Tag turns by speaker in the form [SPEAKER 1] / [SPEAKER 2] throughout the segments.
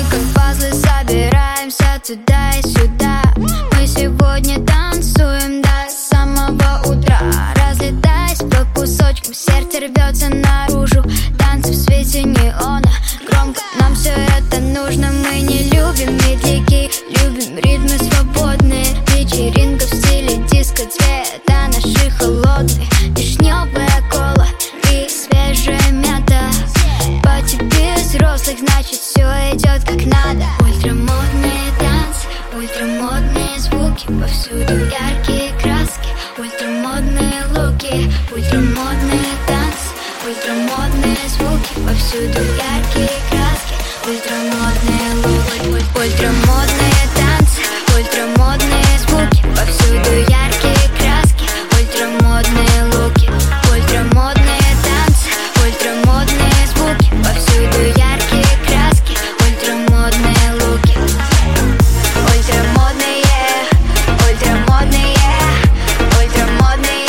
[SPEAKER 1] как пазлы собираемся туда и сюда. Мы сегодня танцуем до самого утра, разлетаясь по кусочкам, сердце рвется наружу. Танцы в свете неона, громко нам все это нужно. Мы не любим медляки, любим ритмы свободные. Вечеринка в стиле диско, цвета наши холодные. Вишневая кола и свежая мята. По тебе взрослых, значит все идет как надо. Ультрамодные танцы, ультрамодные звуки, повсюду яркие краски, ультрамодные луки. Ультрамодные танцы, ультрамодные звуки, повсюду яркие краски, ультрамодные луки. Ультрамодные танцы, ультрамодные звуки, повсюду яркие краски, ультрамодные луки. Ультрамодные танцы, ультрамодные звуки, повсюду яркие краски, ультрамодные луки. Ультрамодные, ультрамодные, ультрамодные,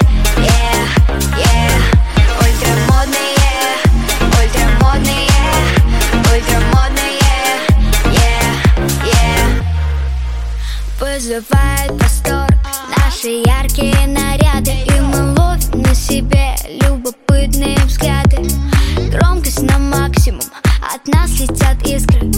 [SPEAKER 1] ультрамодные, ультрамодные, ультрамодные, вызывает восторг наши яркие наряды, и мы ловим на себе любопытные взгляды. Громкость на максимум, от нас летят искры,